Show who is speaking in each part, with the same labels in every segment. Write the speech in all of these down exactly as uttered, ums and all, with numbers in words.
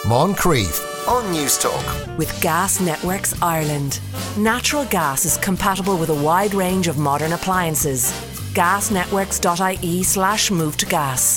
Speaker 1: Moncrief on News Talk.
Speaker 2: With Gas Networks Ireland. Natural gas is compatible with a wide range of modern appliances. gasnetworks.ie slash move to gas.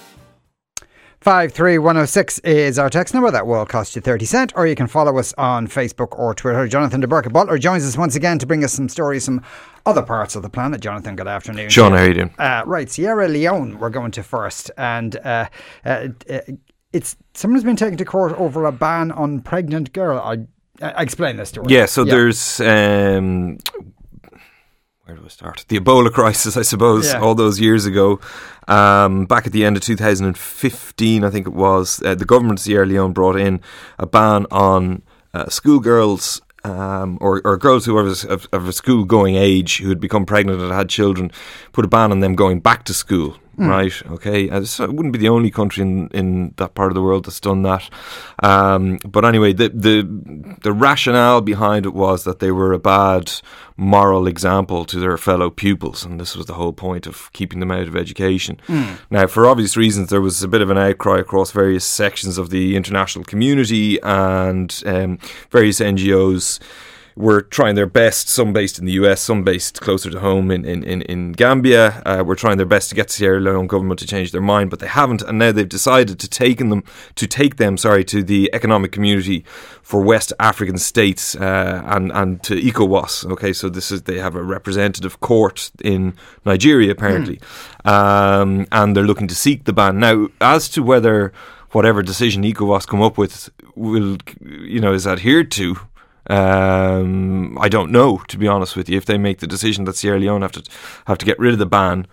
Speaker 3: five three one oh six is our text number. That will cost you thirty cents, or you can follow us on Facebook or Twitter. Jonathan de Burke Butler joins us once again to bring us some stories from other parts of the planet. Jonathan, good afternoon.
Speaker 4: Sean, how are you doing?
Speaker 3: Uh, right, Sierra Leone we're going to first, and uh, uh, it's someone's been taken to court over a ban on pregnant girl. I, I explain this story.
Speaker 4: Yeah, so yeah. there's um, where do I start? The Ebola crisis, I suppose, yeah. all those years ago. Um, back at the end of two thousand fifteen, I think it was, uh, the government of Sierra Leone brought in a ban on uh, schoolgirls um, or, or girls who were of, of a school-going age who had become pregnant and had children, put a ban on them going back to school. Mm. Right, okay. Uh, so it wouldn't be the only country in, in that part of the world that's done that. Um, but anyway, the, the the rationale behind it was that they were a bad moral example to their fellow pupils, and this was the whole point of keeping them out of education. Mm. Now, for obvious reasons, there was a bit of an outcry across various sections of the international community, and um, various N G Os were trying their best, some based in the U S, some based closer to home in, in, in, in Gambia, uh, were trying their best to get the Sierra Leone government to change their mind, but they haven't, and now they've decided to take them to take them, sorry, to the Economic Community for West African States uh, and and to ECOWAS. Okay, so this is they have a representative court in Nigeria apparently, mm. um, and they're looking to seek the ban. Now, as to whether whatever decision ECOWAS come up with will, you know, is adhered to, Um, I don't know, to be honest with you. If they make the decision that Sierra Leone have to have to get rid of the ban,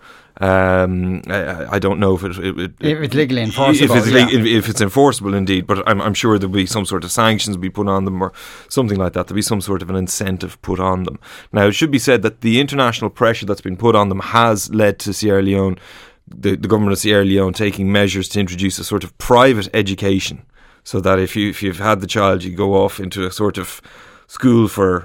Speaker 4: um, I, I don't know if it, it, it
Speaker 3: if it's legally enforceable.
Speaker 4: If it's,
Speaker 3: yeah.
Speaker 4: if, if it's enforceable, indeed. But I'm, I'm sure there'll be some sort of sanctions be put on them or something like that. There'll be some sort of an incentive put on them. Now, it should be said that the international pressure that's been put on them has led to Sierra Leone, the, the government of Sierra Leone, taking measures to introduce a sort of private education. So that if you if you've had the child, you go off into a sort of school for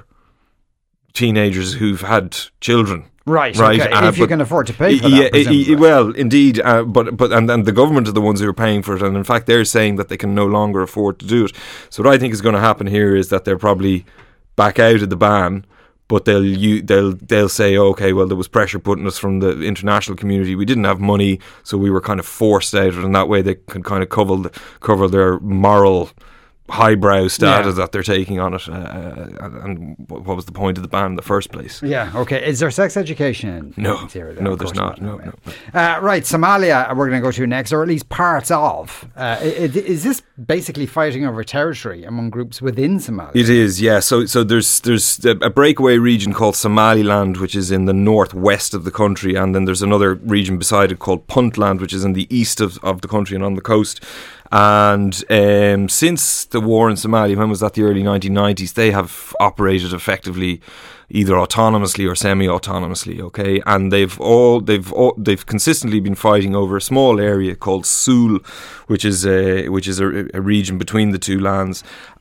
Speaker 4: teenagers who've had children.
Speaker 3: Right,
Speaker 4: right.
Speaker 3: Okay.
Speaker 4: Uh,
Speaker 3: if you can afford to pay for
Speaker 4: yeah,
Speaker 3: that.
Speaker 4: Yeah, well, indeed, uh, but but and, and the government are the ones who are paying for it, and in fact, they're saying that they can no longer afford to do it. So what I think is going to happen here is that they're probably back out of the ban. But they'll you, they'll they'll say, okay, well, there was pressure put on us from the international community. We didn't have money, so we were kind of forced out of it. And that way, they can kind of cover the, cover their moral highbrow status yeah. that they're taking on it. Uh, and what was the point of the ban in the first place?
Speaker 3: Yeah. Okay. Is there sex education?
Speaker 4: No.
Speaker 3: Here,
Speaker 4: no, there's not. not. No. No. no.
Speaker 3: Uh, right. Somalia. We're going to go to next, or at least parts of. Uh, is this basically fighting over territory among groups within Somalia?
Speaker 4: It is. Yeah. So so there's there's a breakaway region called Somaliland, which is in the northwest of the country, and then there's another region beside it called Puntland, which is in the east of, of the country and on the coast. And um, since the war in Somalia, when was that, the early nineteen nineties, they have operated effectively either autonomously or semi-autonomously, okay, and they've all they've all, they've consistently been fighting over a small area called Sul, which is a which is a, a region between the two lands,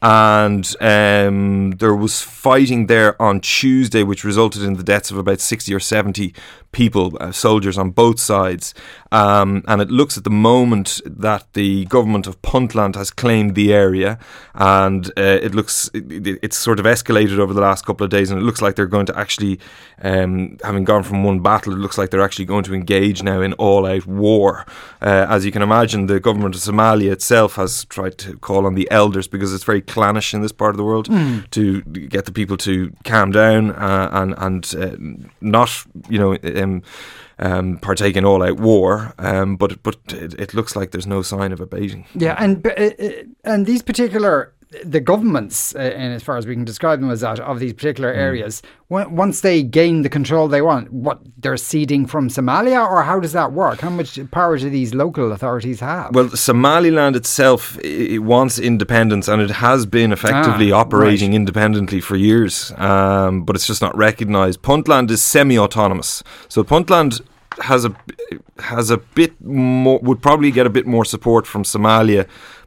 Speaker 4: and um, there was fighting there on Tuesday, which resulted in the deaths of about sixty or seventy people, uh, soldiers on both sides, um, and it looks at the moment that the government of Puntland has claimed the area, and uh, it looks it, it's sort of escalated over the last couple of days, and it looks like they're going to actually, um, having gone from one battle, it looks like they're actually going to engage now in all-out war. Uh, as you can imagine, the government of Somalia itself has tried to call on the elders, because it's very clannish in this part of the world, mm. to get the people to calm down uh, and and uh, not, you know, um, um, partake in all-out war. Um, but but it, it looks like there's no sign of abating.
Speaker 3: Yeah, and uh, and these particular. The governments, uh, and as far as we can describe them as that, of these particular areas, mm. when, once they gain the control they want, what, they're ceding from Somalia, or how does that work? How much power do these local authorities have?
Speaker 4: Well, Somaliland itself, it wants independence, and it has been effectively ah, operating right. independently for years, um, but it's just not recognised. Puntland is semi-autonomous, so Puntland has a has a bit more, would probably get a bit more support from Somalia,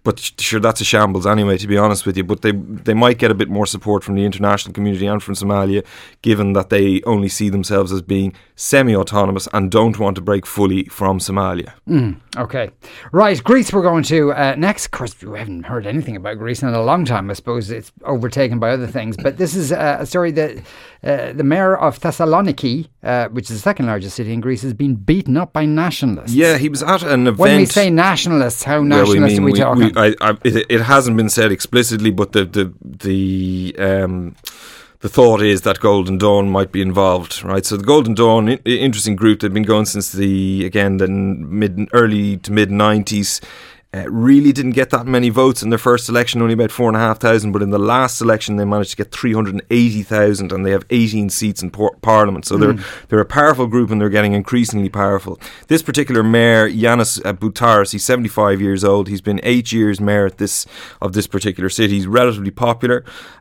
Speaker 4: but sure, that's a shambles anyway, to be honest with you. But they they might get a bit more support from the international community and from Somalia, given that they only see themselves as being semi-autonomous and don't want to break fully from Somalia.
Speaker 3: Mm, okay. Right, Greece we're going to uh, next. Of course, we haven't heard anything about Greece in a long time. I suppose it's overtaken by other things. But this is uh, a story that uh, the mayor of Thessaloniki, uh, which is the second largest city in Greece, has been beaten up by nationalists.
Speaker 4: Yeah, he was at an event.
Speaker 3: When we say nationalists, how nationalist are we, we talking?
Speaker 4: We, I, I, it, it hasn't been said explicitly, but the the the um, the thought is that Golden Dawn might be involved, right? So the Golden Dawn, I- interesting group. They've been going since the again the mid early to mid nineties. Uh, really didn't get that many votes in their first election, only about four and a half thousand. But in the last election, they managed to get three hundred and eighty thousand, and they have eighteen seats in por- Parliament. So mm. they're they're a powerful group, and they're getting increasingly powerful. This particular mayor, Yanis Boutaris, he's seventy-five years old. He's been eight years mayor at this of this particular city. He's relatively popular,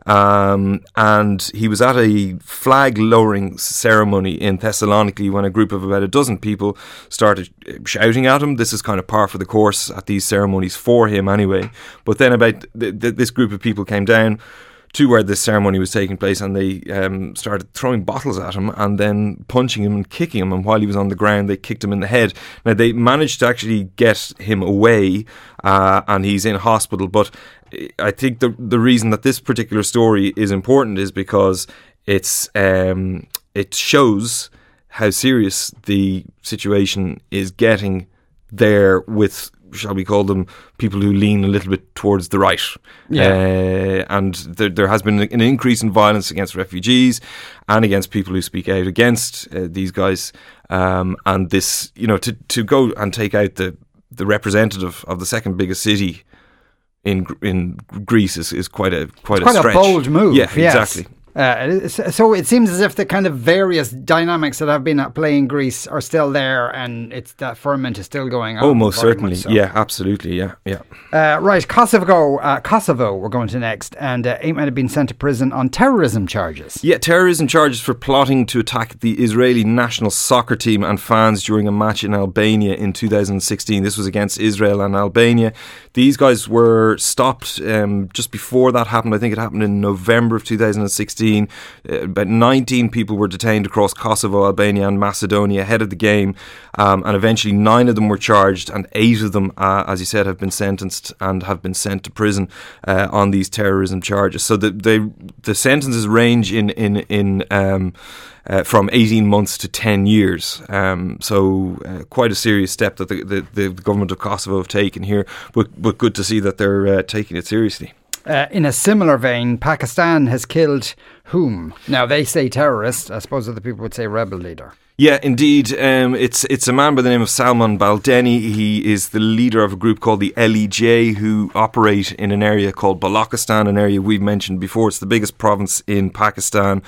Speaker 4: um, and he was at a flag lowering ceremony in Thessaloniki when a group of about a dozen people started shouting at him. This is kind of par for the course at these ceremonies. ceremonies for him anyway. But then about th- th- this group of people came down to where this ceremony was taking place, and they um, started throwing bottles at him and then punching him and kicking him, and while he was on the ground they kicked him in the head. Now they managed to actually get him away, uh, and he's in hospital. But I think the the reason that this particular story is important is because it's um, it shows how serious the situation is getting there with, shall we call them, people who lean a little bit towards the right.
Speaker 3: Yeah.
Speaker 4: Uh, and there, there has been an increase in violence against refugees and against people who speak out against uh, these guys. Um, and this, you know, to, to go and take out the, the representative of the second biggest city in in Greece is, is quite a quite
Speaker 3: it's
Speaker 4: a
Speaker 3: quite
Speaker 4: stretch.
Speaker 3: a bold move.
Speaker 4: Yeah,
Speaker 3: yes.
Speaker 4: exactly.
Speaker 3: Uh, so it seems as if the kind of various dynamics that have been at play in Greece are still there, and it's that ferment is still going on.
Speaker 4: Oh, most certainly.
Speaker 3: So.
Speaker 4: Yeah, absolutely. Yeah, yeah.
Speaker 3: Uh, right, Kosovo, uh, Kosovo we're going to next, and uh, eight men have been sent to prison on terrorism charges.
Speaker 4: Yeah, terrorism charges for plotting to attack the Israeli national soccer team and fans during a match in Albania in two thousand sixteen. This was against Israel and Albania. These guys were stopped um, just before that happened. I think it happened in November of two thousand sixteen. Uh, about nineteen people were detained across Kosovo, Albania and Macedonia ahead of the game, um, and eventually nine of them were charged, and eight of them, uh, as you said, have been sentenced and have been sent to prison uh, on these terrorism charges. So the they, the sentences range in in in um, uh, from eighteen months to ten years. Um, so uh, quite a serious step that the, the, the government of Kosovo have taken here, but but good to see that they're uh, taking it seriously.
Speaker 3: Uh, in a similar vein, Pakistan has killed whom? Now, they say terrorist. I suppose other people would say rebel leader.
Speaker 4: Yeah, indeed. Um, it's it's a man by the name of Salman Baldeni. He is the leader of a group called the L E J, who operate in an area called Balochistan, an area we've mentioned before. It's the biggest province in Pakistan.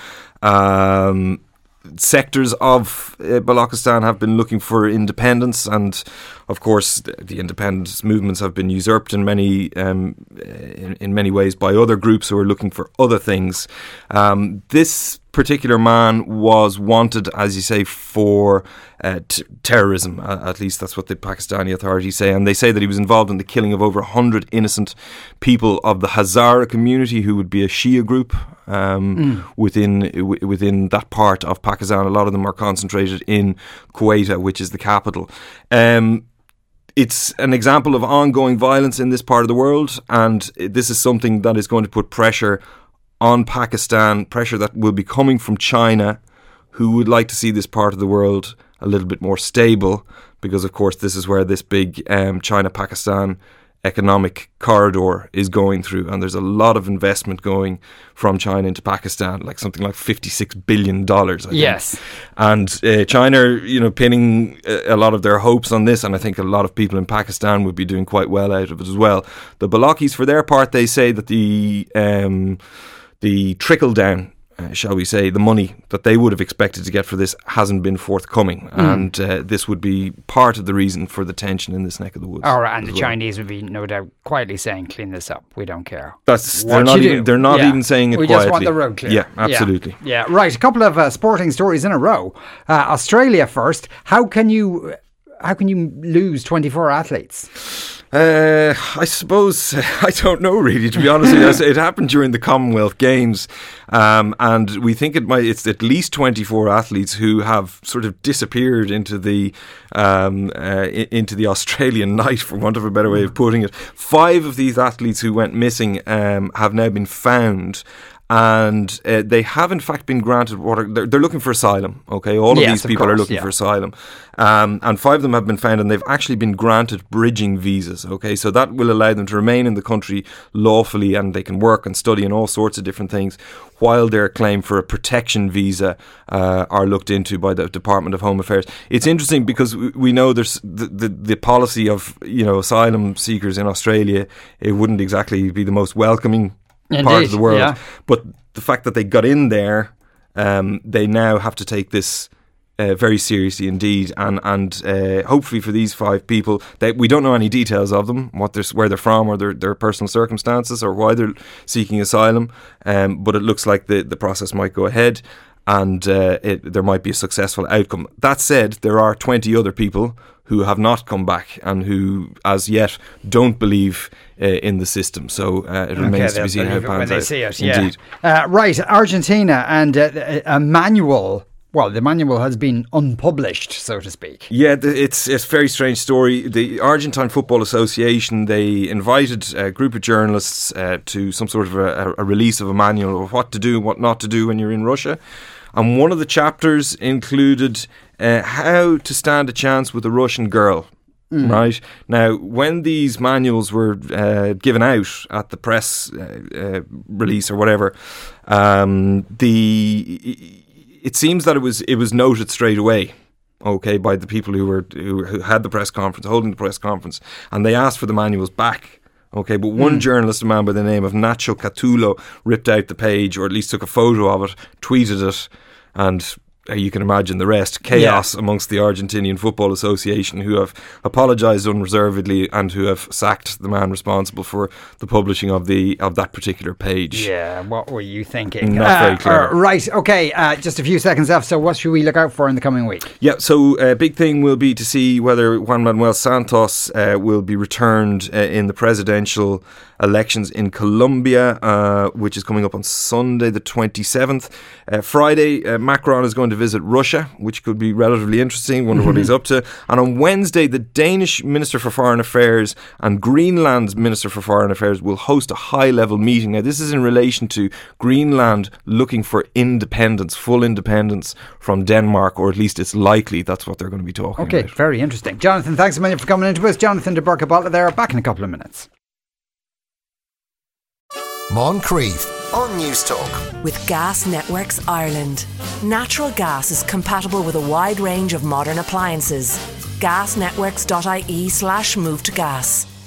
Speaker 4: Um, sectors of uh, Balochistan have been looking for independence, and of course the, the independence movements have been usurped in many um, in, in many ways by other groups who are looking for other things. Um, this particular man was wanted, as you say, for uh, t- terrorism. Uh, at least that's what the Pakistani authorities say, and they say that he was involved in the killing of over one hundred innocent people of the Hazara community, who would be a Shia group um, mm. within w- within that part of Pakistan. A lot of them are concentrated in Quetta, which is the capital. Um, It's an example of ongoing violence in this part of the world, and this is something that is going to put pressure on Pakistan, pressure that will be coming from China, who would like to see this part of the world a little bit more stable, because of course this is where this big um, China-Pakistan economic corridor is going through, and there's a lot of investment going from China into Pakistan, like something like fifty-six billion dollars, I think.
Speaker 3: Yes.
Speaker 4: And uh, China, you know, pinning a lot of their hopes on this, and I think a lot of people in Pakistan would be doing quite well out of it as well. The Balokis, for their part, they say that the um, the trickle down, Uh, shall we say, the money that they would have expected to get for this hasn't been forthcoming, mm. and uh, this would be part of the reason for the tension in this neck of the woods.
Speaker 3: Oh, and the
Speaker 4: well.
Speaker 3: Chinese would be no doubt quietly saying, "Clean this up. We don't care."
Speaker 4: That's
Speaker 3: what
Speaker 4: they're not
Speaker 3: you
Speaker 4: even
Speaker 3: do.
Speaker 4: they're not
Speaker 3: yeah.
Speaker 4: even saying it
Speaker 3: we
Speaker 4: quietly.
Speaker 3: We just want the road clear.
Speaker 4: Yeah, absolutely.
Speaker 3: Yeah, yeah. Right. A couple of uh, sporting stories in a row. Uh, Australia first. How can you how can you lose twenty-four athletes?
Speaker 4: Uh, I suppose, I don't know really, to be honest with you. It happened during the Commonwealth Games, um, and we think it might, it's at least twenty-four athletes who have sort of disappeared into the um, uh, into the Australian night, for want of a better way of putting it. Five of these athletes who went missing um, have now been found. And uh, they have in fact been granted what are, they're, they're looking for asylum. Okay, all of
Speaker 3: yes,
Speaker 4: these people
Speaker 3: of course,
Speaker 4: are looking
Speaker 3: yeah.
Speaker 4: for asylum, um, and five of them have been found, and they've actually been granted bridging visas. Okay, so that will allow them to remain in the country lawfully, and they can work and study and all sorts of different things, while their claim for a protection visa uh, are looked into by the Department of Home Affairs. It's interesting because we know there's the, the the policy of, you know, asylum seekers in Australia. It wouldn't exactly be the most welcoming
Speaker 3: Indeed,
Speaker 4: part of the world,
Speaker 3: yeah.
Speaker 4: but the fact that they got in there, um, they now have to take this uh, very seriously indeed, and and uh, hopefully for these five people, that we don't know any details of them, what they're, where they're from, or their, their personal circumstances, or why they're seeking asylum, um, but it looks like the, the process might go ahead, and uh, it, there might be a successful outcome. That said, there are twenty other people who have not come back and who, as yet, don't believe uh, in the system. So uh, it remains
Speaker 3: okay,
Speaker 4: to be seen how it pans
Speaker 3: when they
Speaker 4: out.
Speaker 3: see it,
Speaker 4: Indeed.
Speaker 3: Yeah. Uh, right, Argentina, and uh, a manual. Well, the manual has been unpublished, so to speak.
Speaker 4: Yeah, it's, it's a very strange story. The Argentine Football Association, they invited a group of journalists uh, to some sort of a, a release of a manual of what to do and what not to do when you're in Russia. And one of the chapters included uh, how to stand a chance with a Russian girl. Mm. Right. Now, when these manuals were uh, given out at the press uh, uh, release or whatever, um, the it seems that it was it was noted straight away, okay, by the people who were who, who had the press conference, holding the press conference, and they asked for the manuals back. Okay, but one mm. journalist, a man by the name of Nacho Catulo, ripped out the page, or at least took a photo of it, tweeted it, and uh, you can imagine the rest. Chaos yeah. amongst the Argentinian Football Association, who have apologised unreservedly and who have sacked the man responsible for the publishing of the of that particular page.
Speaker 3: Yeah, what were you thinking?
Speaker 4: Not
Speaker 3: uh,
Speaker 4: very clear.
Speaker 3: Uh, right, okay, uh, just a few seconds left. So what should we look out for in the coming week?
Speaker 4: Yeah, so a uh, big thing will be to see whether Juan Manuel Santos uh, will be returned uh, in the presidential elections in Colombia, uh, which is coming up on Sunday the twenty-seventh. Uh, Friday, uh, Macron is going to visit Russia, which could be relatively interesting. Wonder what he's up to. And on Wednesday, the Danish Minister for Foreign Affairs and Greenland's Minister for Foreign Affairs will host a high-level meeting. Now, this is in relation to Greenland looking for independence, full independence from Denmark, or at least it's likely that's what they're going to be talking
Speaker 3: okay,
Speaker 4: about.
Speaker 3: Okay, very interesting. Jonathan, thanks a million for coming into us. Jonathan de Burke-Butler there, back in a couple of minutes.
Speaker 1: Moncrief on News Talk.
Speaker 2: With Gas Networks Ireland. Natural gas is compatible with a wide range of modern appliances. gasnetworks.ie slash move to gas.